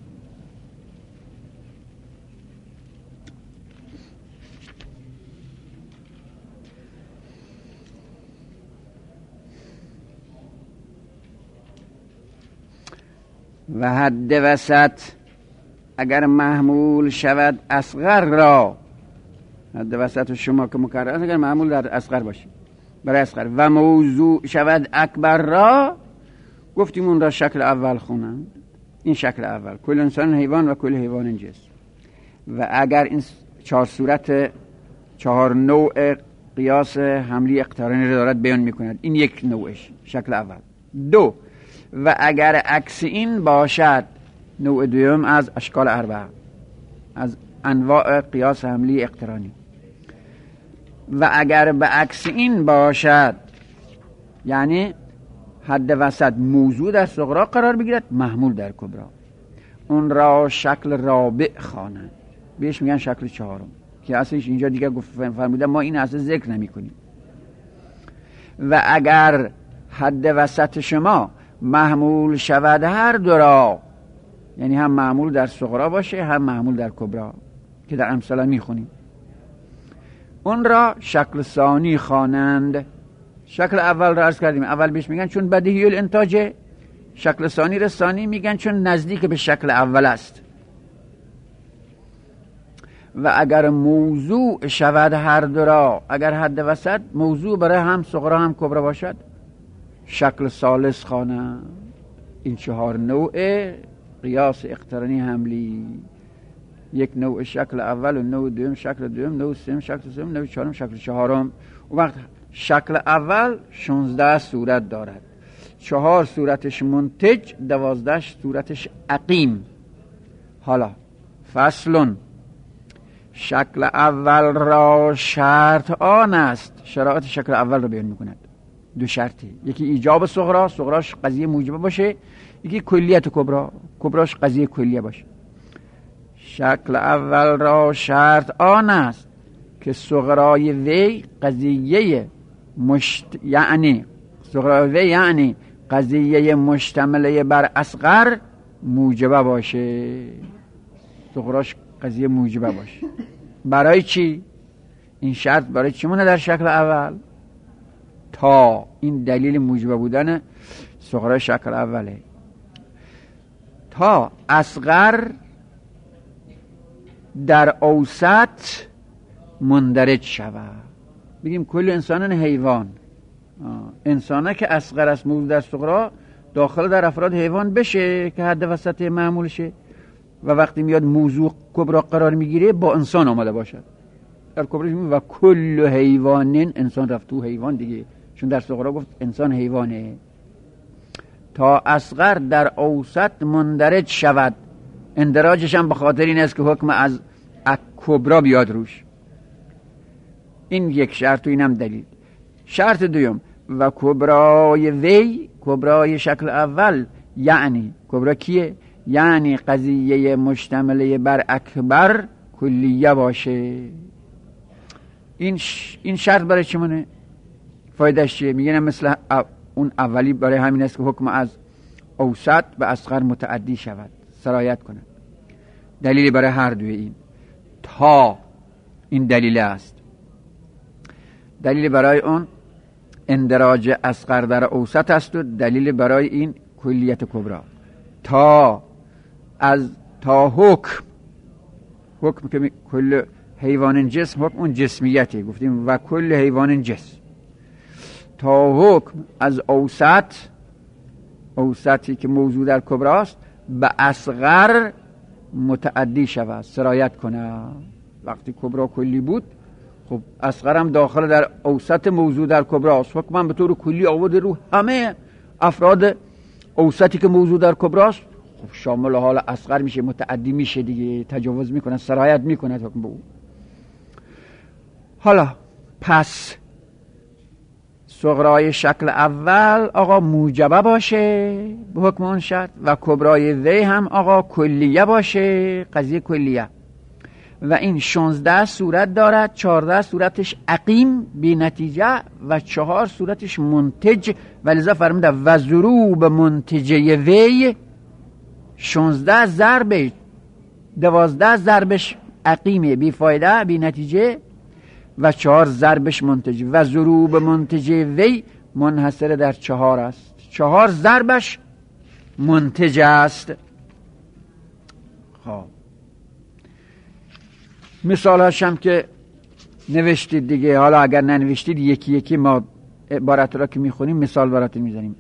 و حد وسط اگر محمول شود اصغر را، حد وسط شما که مکرر اگر محمول در اصغر باشه برای اصغر، و موضوع شود اکبر را، گفتیم اون را شکل اول خونند. این شکل اول کل انسان حیوان و کل حیوان جسم. و اگر این چهار صورت، چهار نوع قیاس حملی اقترانی را دارد بیان میکند، این یک نوعش شکل اول. دو، و اگر عکس این باشد، نوع دوم از اشکال اربعه، از انواع قیاس حملی اقترانی. و اگر به عکس این باشد، یعنی حد وسط موضوع در صغرا قرار بگیرد، محمول در کبرا، اون را شکل رابع خوانند. بهش میگن شکل چهارم که اصلش اینجا دیگه فرموده ما این اصل ذکر نمی کنیم. و اگر حد وسط شما محمول شود هر دو را، یعنی هم محمول در صغرا باشه هم محمول در کبرا که در امثله میخونیم، اون را شکل ثانی خوانند. شکل اول را عرض کردیم، اول بهش میگن چون بدیهی الانتاج، شکل ثانی را ثانی میگن چون نزدیک به شکل اول است. و اگر موضوع شود هر دو را، اگر حد وسط موضوع برای هم صغرا هم کبرا باشد، شکل ثالث خوانند. این 4 نوع قیاس اقترانی حملی، یک نوع شکل اول و نوع دوم شکل دوم، نوع سوم شکل سوم، نوع چهارم شکل چهارم. و وقت شکل اول 16 صورت دارد، 4 صورتش منتج، 12 صورتش عقیم. حالا فصلون، شکل اول را شرط آن است، شرایط شکل اول رو بیان میکند. 2 شرطی، یکی ایجاب صغرا، صغراش قضیه موجبه باشه، یکی کلیت کبرا، کبراش قضیه کلیه باشه. شکل اول را شرط آن است که صغرای وی قضیه یعنی صغرای وی یعنی قضیه مشتمله بر اصغر موجبه باشه، صغراش قضیه موجبه باشه. برای چی؟ این شرط برای چی مونه در شکل اول؟ تا این دلیل موجبه بودن صغرای شکل اوله، تا اصغر در اوسط مندرج شود. بگیم کل انسانان حیوان، انسانه که اصغر است موجود در صغرا داخل در افراد حیوان بشه که حد وسط معمول شه و وقتی میاد موضوع کبرا قرار میگیره با انسان آمده باشد. در کبرا و کل حیوانین، انسان رفت تو حیوان دیگه، چون در صغرا گفت انسان حیوانه. تا اصغر در اوسط مندرج شود، اندراجش هم به خاطر این است که حکم از کبرا بیاد روش. این یک شرط و اینم دلیل. شرط دوم، و کبرای وی، کبرای شکل اول یعنی کبرا کیه؟ یعنی قضیه مشتمله بر اکبر کلیه باشه. این شرط برای چی مونه؟ فایدهش چیه؟ میگن مثل اون اولی برای همین است که حکم از اوسط به اصغر متعدی شود، سرایت کند. دلیلی برای هر دوی این تا این دلیل است. دلیل برای اون اندراج اصغر در اوسط است و دلیل برای این کلیت کبرا. تا حکم که کل حیوان جسم، حکم اون جسمیته، گفتیم و کل حیوان جسم. تا حکم از اوسطی که موضوع در کبراست به اصغر متعدی شود، سرایت کنه. وقتی کبرا کلی بود، خب اصغر هم داخل در اوسط موضوع در کبراست، حکم هم به طور کلی آورده رو همه افراد اوسطی که موضوع در کبراست، خب شامل حال اصغر میشه، متعدی میشه دیگه، تجاوز میکنه، سرایت میکنه حکم به او. حالا پس صغرای شکل اول آقا موجبه باشه به حکم اون شرط و کبرای وی هم آقا کلیه باشه، قضیه کلیه. و این 16 صورت دارد، 14 صورتش عقیم بی نتیجه و 4 صورتش منتج. و لذا فرموده و ضروب منتجه وی 16 ضرب 12 ضربش عقیمه بی فایده بی نتیجه و 4 ضربش منتج. و ضروب منتجه وی منحصر در 4 است، 4 ضربش منتج است. خب مثال هاشم که نوشتید دیگه، حالا اگر ننوشتید یکی یکی ما عبارت را که میخونیم مثال براتون میزنیم.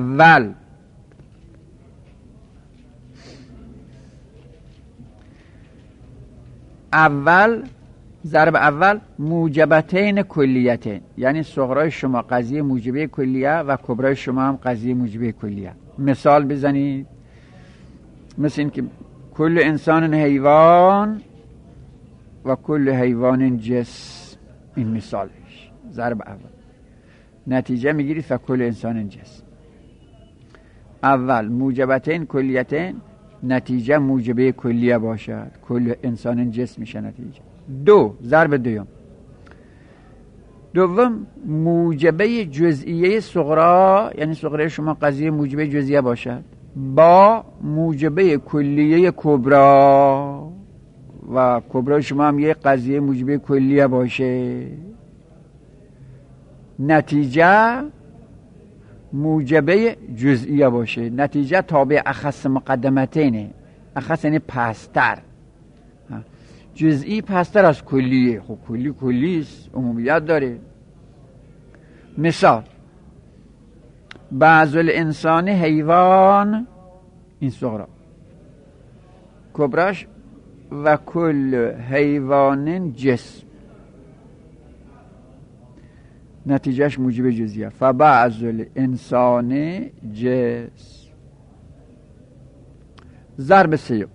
اول ضرب اول موجبتین کلیتین، یعنی صغرای شما قضیه موجبه کلیه و کبرای شما هم قضیه موجبه کلیه. مثال بزنید، مثل این که کل انسان حیوان و کل حیوان جسم، این مثالش ضرب اول. نتیجه میگیرید فکل انسان جسم. اول موجبتین کلیتین، نتیجه موجبه کلیه باشد، کل انسان جسم میشه نتیجه. 2 ضرب دوم. دوم موجبه جزئیه صغرا، یعنی صغرای شما قضیه موجبه جزئیه باشد با موجبه کلیه کبرا و کبرای شما هم یه قضیه موجبه کلیه باشه، نتیجه موجبه جزئیه باشه. نتیجه تابع اخص مقدمتینه، اخص یعنی پستر، جزئی پستر از کلیه. خب کلیست، عمومیت داره. مثال بعض الانسان حیوان این صغرا. کبراش و کل حیوان جسم، نتیجهش موجب جزئیه. فبعض الانسان جسم. ضرب سیو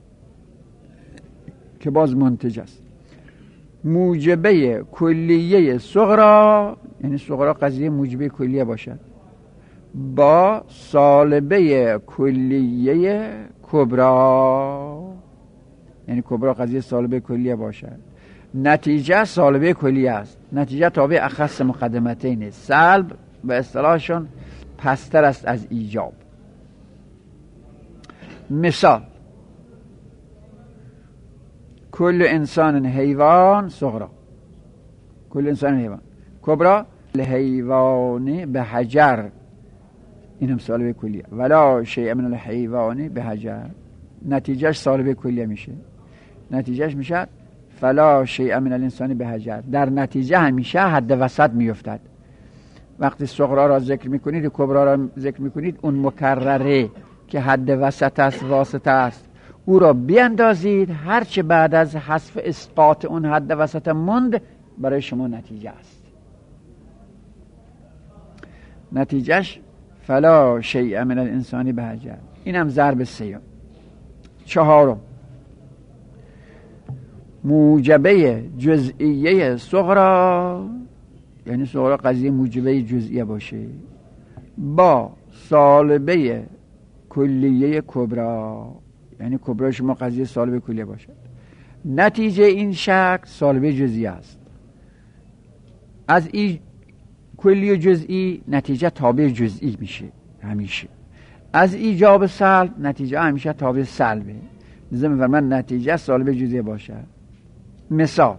که باز منتج است. موجبه کلیه صغرا، یعنی صغرا قضیه موجبه کلیه باشد، با سالبه کلیه کبرا، یعنی کبرا قضیه سالبه کلیه باشد، نتیجه سالبه کلیه است. نتیجه تابع اخص مقدمتین، سلب به اصطلاحشون پستر است از ایجاب. مثال: کل انسان حیوان صغرا، کل انسان حیوان. کبرا الحیوان به حجر، این هم سالبه کلیه. ولا شیء من الحیوان به حجر، نتیجهش سالبه کلیه میشه. نتیجهش میشه فلا شیء من الانسان به حجر. در نتیجه همیشه حد وسط میافتد. وقتی صغرا را ذکر میکنید و کبرا را ذکر میکنید، اون مکرره که حد وسط است، واسطه است، او را بیندازید. هرچه بعد از حذف اسقاط اون حد وسط مند، برای شما نتیجه است. نتیجهش فلا شیء من الانسان به حجر. اینم ضرب سیوم. چهارم: موجبه جزئیه صغرا، یعنی صغرا قضیه موجبه جزئیه باشه، با سالبه کلیه کبرا، یعنی کبرا شما قضیه سالبه کلیه باشد. نتیجه این شکل سالبه جزئیه است. از این کلی و جزئی نتیجه تابع جزئی میشه همیشه. از ایجاب سلب نتیجه همیشه تابع سلبه. لازم فرمان نتیجه سالبه جزئی باشه. مثال: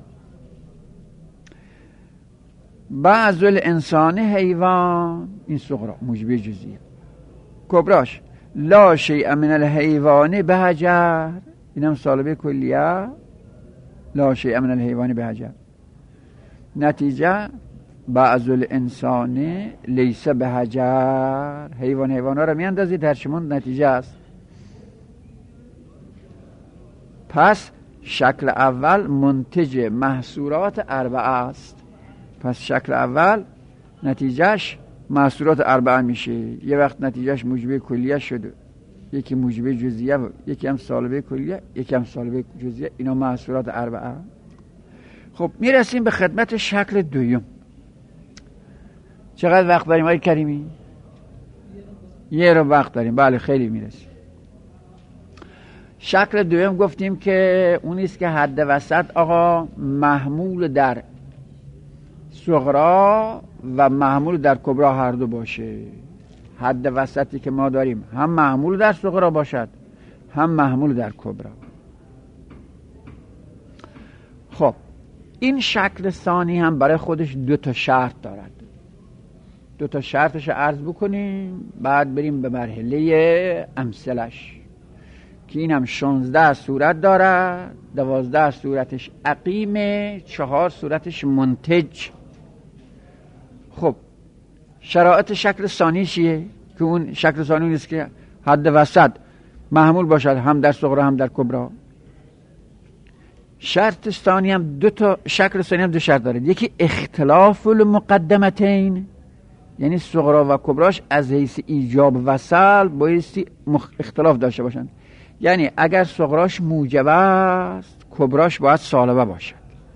بعض الانسان حیوان، این صغرا موجبه جزئی. کبراش لا شیء من الحیوان به حجر، اینم سالبه کلیه. لا شیء من الحیوان به حجر. نتیجه بعض الانسان لیس به حجر، حیوان ها را میاندازید در شما نتیجه است. پس شکل اول منتج محصورات اربعه است. پس شکل اول نتیجهش محصورات اربعه میشه. یه وقت نتیجهش موجبه کلیه شده، یکی موجبه جزئیه، یکی هم سالبه کلیه، یکی هم سالبه جزئیه. اینا محصورات اربعه. خب میرسیم به خدمت شکل دوم. چقدر وقت داریم آقای کریمی؟ یه رو وقت داریم. بله خیلی میرسیم. شکل دوم گفتیم که اونیست که حد وسط آقا محمول در صغرا و محمول در کبرا هر دو باشه. حد وسطی که ما داریم هم محمول در صغرا باشد، هم محمول در کبرا. خب این شکل ثانی هم برای خودش دو تا شرط دارد. دو تا شرطش عرض بکنیم، بعد بریم به مرحله امثلش که این هم 16 صورت دارد. 12 صورتش عقیمه، 4 صورتش منتج. خب شرایط شکل ثانی چیه؟ که اون شکل ثانی نیست که حد وسط محمول باشد هم در صغرا هم در کبرا. شرط ثانی هم دو تا، شکل ثانی هم دو شرط داره. یکی اختلاف المقدمتین، یعنی صغرا و کبراش از حیث ایجاب و سلب بایستی اختلاف داشته باشند. یعنی اگر صغراش موجبه است، کبراش باید سالبه باشد،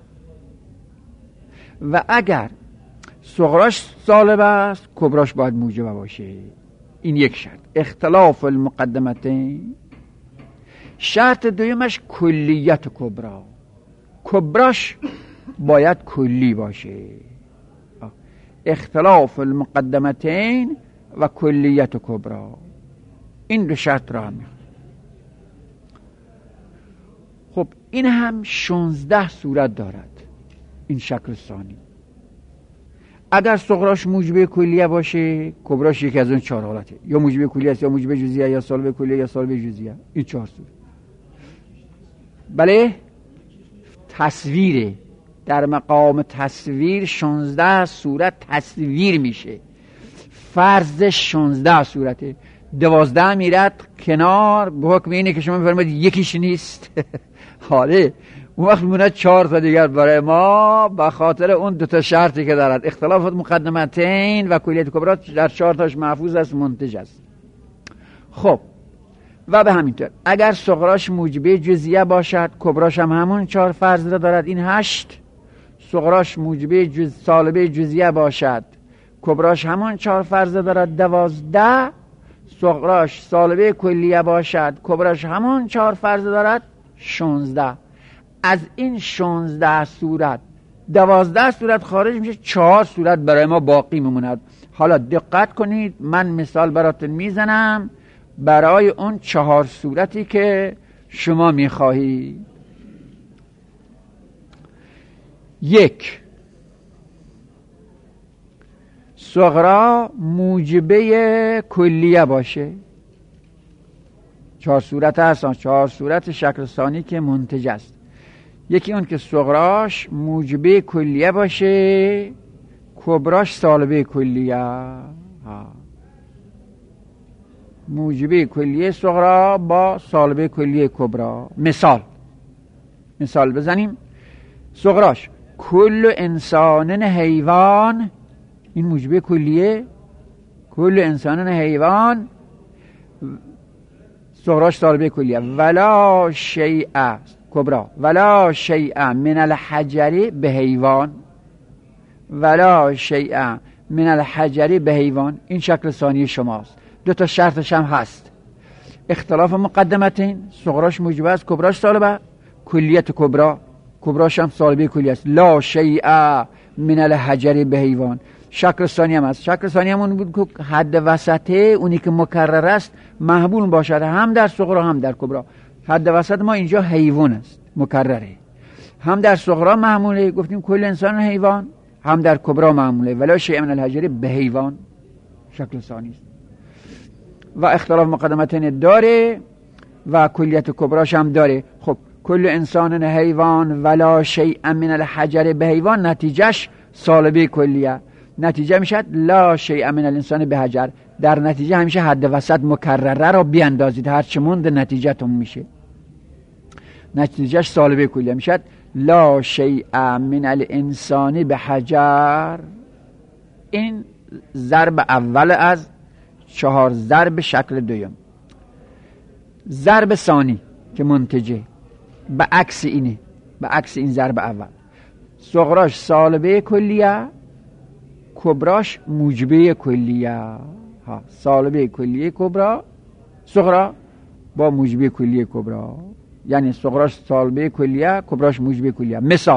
و اگر صغراش سالبه است، کبراش باید موجبه باشه. این یک شرط، اختلاف المقدمتین. شرط دویمش کلیت کبرا، کبراش باید کلی باشه. اختلاف المقدمتین و کلیت کبرا، این دو شرط را هم میخواد. خب این هم 16 صورت دارد این شکل ثانی. اگر صغراش موجبه کلیه باشه، کبراش یکی از اون 4 حالته، یا موجبه کلیه است، یا موجبه جزئیه، یا سالبه کلیه، یا سالبه جزئیه. این 4 صورت. بله تصویره، در مقام تصویر 16 صورت تصویر میشه. فرضش 16 صورته. 12 میرد کنار به حکم اینه که شما میفرمایید یکیش نیست. حاله اون وقت میمونه 4 تا دیگر برای ما به خاطر اون 2 تا شرطی که دارد. اختلافات مقدمتین و کلیت کبرا در 4 تاش محفوظ است، منتج است. خب و به همین طور اگر صغراش موجبه جزئیه باشد، کبراش هم همون 4 فرض را دارد، این 8. صغراش موجبه سالبه جزئیه باشد، کبراش همون 4 فرض دارد، 12. صغراش سالبه کلیه باشد، کبراش همون 4 فرض دارد، 16. از این 16 صورت 12 صورت خارج میشه، 4 صورت برای ما باقی میموند. حالا دقت کنید، من مثال براتون میزنم برای اون 4 صورتی که شما میخواهید. 1. صغرا موجبه کلیه باشه. 4 صورت هستن، 4 صورت شکل ثانی که منتج است. یکی اون که صغراش موجبه کلیه باشه، کبراش سالبه کلیه. موجبه کلیه صغرا با سالبه کلیه کبرا. مثال بزنیم. صغراش کل انسان حیوان، این موجبه کلیه، کل انسان حیوان، صغراش سالبه کلیه. ولا شیء کبرا، ولا شیء من الحجر به حیوان، ولا شیء من الحجر به حیوان. این شکل ثانی شماست. 2 تا شرطش هم هست. اختلاف مقدمتین، صغراش موجبه است، کبراش سالبه. کلیت کبرا، کبراش هم سالبه کلیه است. لا شیء من الحجر به حیوان. شکل ثانی هم هست. شکل ثانی هم اون بود که حد وسطه، اونی که مکرر است محمول باشد هم در صغرا هم در کبرا. حد وسط ما اینجا حیوان است، مکرره، هم در صغرا محموله، گفتیم کل انسان حیوان، هم در کبرا محموله. ولا شیء من الحجر به حیوان شکل ثانی است. و اختلاف مقدمتین داره و کلیت کبراش هم داره. خب کل انسان حیوان ولا شیء من الحجر به حیوان، نتیجهش سالبه کلیه. نتیجه میشد لا شیء من الانسان به حجر. در نتیجه همیشه حد وسط مکرره را بیاندازید، هر چه مونده نتیجهتون میشه. نتیجهش سالبه کلیه میشد لا شیء من الانسان به حجر. این ضرب اول از 4 ضرب شکل دوم. ضرب ثانی که منتجه به عکس اینه، به عکس این ضرب اول. صغراش سالبه کلیه، کبراش موجبه کلیه. سالبه کلیه کبرا، صغرا با موجبه کلیه کبرا، یعنی صغراش سالبه کلیه، کبراش موجبه کلیه.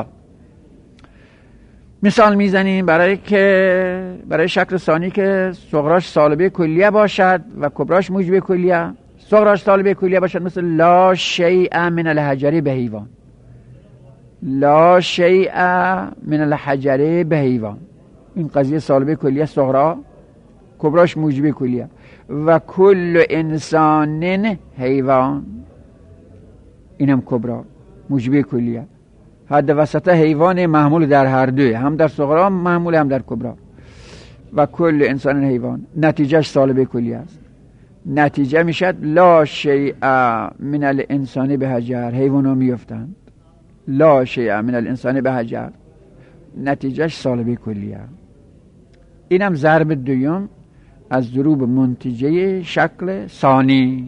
مثال میزنیم برای شکل ثانی که صغراش سالبه کلیه باشد و کبراش موجبه کلیه. صغراش سالبه کلیه باشد مثل لا شیء من الحجر به حیوان، لا شیء من الحجر به حیوان. این قضیه سالبه کلیه صغرا، کبراش موجبه کلیه. و کل انسان حیوان، اینم کبرا موجبه کلیه. حد وسط حیوان محمول در هر دوی، هم در صغرا محمول هم در کبرا. و کل انسان حیوان نتیجهش سالبه کلیه است. نتیجه میشد لا شیء من الانسان به حجر. حیوان ها میفتند لا شیء من الانسان به حجر، نتیجهش سالبه کلیه. اینم ضرب دوم از ضروب منتجه شکل ثانی.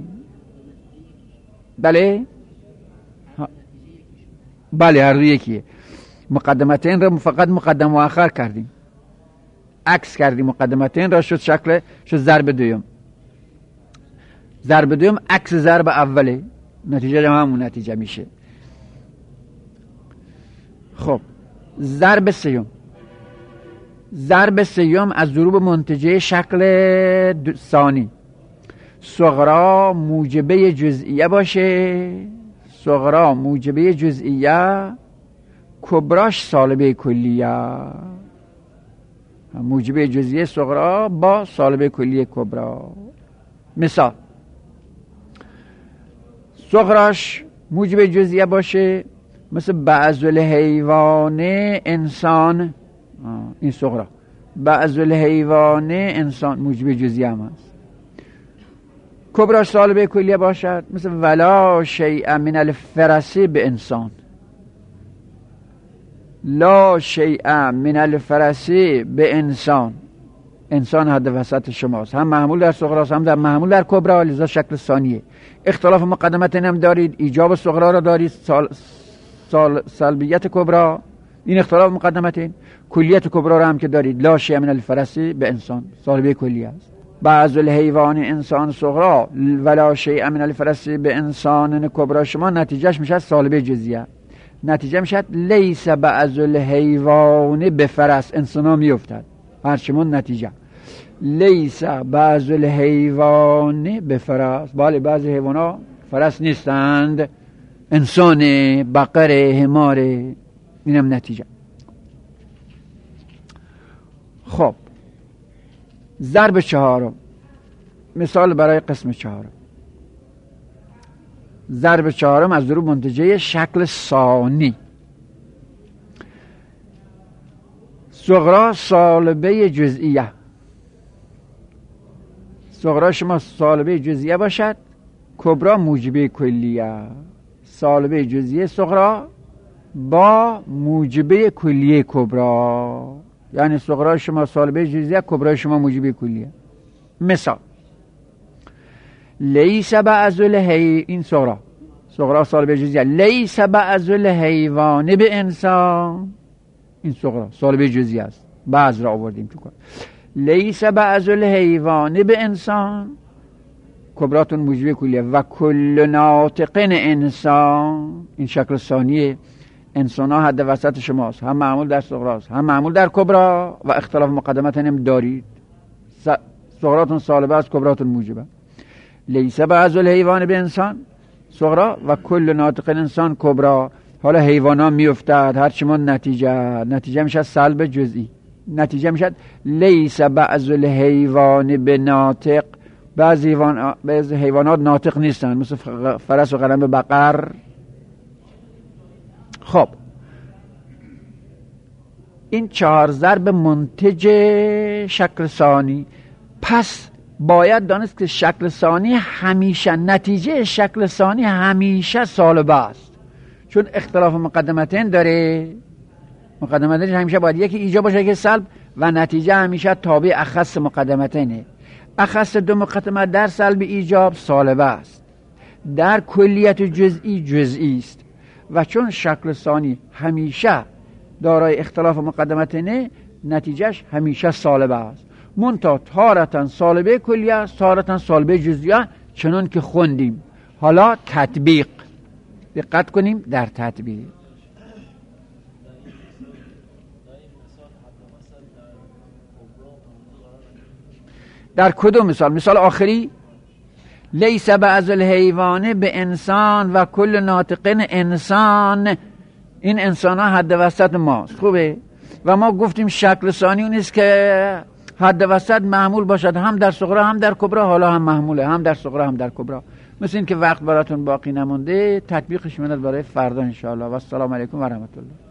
بله هر دو یکیه. مقدمتین را فقط مقدم و آخر کردیم، عکس کردیم. مقدمتین را شد ضرب دوم. ضرب دوم عکس ضرب اوله، نتیجه همون نتیجه میشه. خب ضرب سیوم از ضروب منتجه شکل ثانی. صغرا موجبه جزئیه باشه، صغرا موجبه جزئیه، کبراش سالبه کلیه. موجبه جزئیه صغرا با سالبه کلیه کبرا. مثال صغراش موجبه جزئیه باشه مثل بعض الحیوان انسان، این صغرا. بعض الحیوان انسان موجبه جزئیه هم هست. کبرا سالبه کلیه باشد، مثل ولا شیء من الفرس به انسان، لا شیء من الفرس به انسان. انسان حد وسط شماست، هم محمول در صغراست هم در محمول در کبرا، لذا شکل ثانیه. اختلاف مقدمت هم دارید، ایجاب صغرا را دارید، سلبیت کبرا، این اختلاف مقدمتین. کلیت کبرا را هم که دارید، لا شیء من الفرس به انسان، سالبه کلیه است. بعض الحیوان انسان صغرا ولا شیء من الفرس به انسان کبرا شما، نتیجهش میشه سالبه جزئیه. نتیجه میشه لیس بعض الحیوان به فرس، انسان ها میافتد هرچمون نتیجه لیس بعض الحیوان به فرس، بله بعضی حیوان ها فرس نیستند، انسان، بقره، حمار، اینم نتیجه. خب ضرب چهارم، مثال برای قسم چهارم. ضرب چهارم از ضروب منتجه شکل ثانی. صغرا سالبه جزئیه، صغرا شما سالبه جزئیه باشد، کبرا موجبه کلیه. سالبه جزئیه صغرا با موجبه کلیه کبرا، یعنی صغرا شما سالبه جزئیه، کبرا شما موجبه کلیه. مثال لیس بعض این صغرا سالبه جزئیه، لیس بعض الحیوان به انسان، این صغرا سالبه جزئیه است، بعض را آوردیم تو کار. لیس بعض الحیوان به انسان، کبراتون موجبه کلیه. و کل ناطق انسان، این شکل ثانیه. انسان ها حد وسط شماست، هم معمول در صغراست هم معمول در کبرا و اختلاف مقدمت هم دارید. صغراتون سالبه است، کبراتون موجبه. لیس بعض الحیوان به انسان صغرا و کل ناطق انسان کبرا. حالا حیوان ها می افتد هرچمون نتیجه میشه سلب جزئی. نتیجه میشه لیس بعض الحیوان به ناطق، بعضی حیوانات ناطق نیستن، مثل فرس و غنم بقر. خب این چهار ضرب منتج شکل ثانی. پس باید دانست که شکل ثانی همیشه، نتیجه شکل ثانی همیشه سالبه است، چون اختلاف مقدمتین داره. مقدمتین همیشه باید یکی ایجاب باشه یکی سلب، و نتیجه همیشه تابع اخص مقدمتینه. اخص دو مقدمت در سلب ایجاب سالبه است، در کلیت جزئی است. و چون شکل ثانی همیشه دارای اختلاف مقدمتینه، نتیجهش همیشه سالبه است. منتها تارتاً سالبه کلیه است، تارتاً سالبه جزئیه، چنان که خوندیم. حالا تطبیق، دقت کنیم در تطبیق. در کدوم مثال؟ مثال آخری، لیس بعض الحیوان به انسان و کل ناطق انسان. این انسان ها حد وسط ماست، خوبه؟ و ما گفتیم شکل ثانی اون است که حد وسط محمول باشد، هم در صغرا هم در کبرا. حالا هم محموله، هم در صغرا هم در کبرا. مثل این که وقت براتون باقی نمونده، تطبیقش میاد برای فردا ان شاء الله. و السلام علیکم و رحمت الله.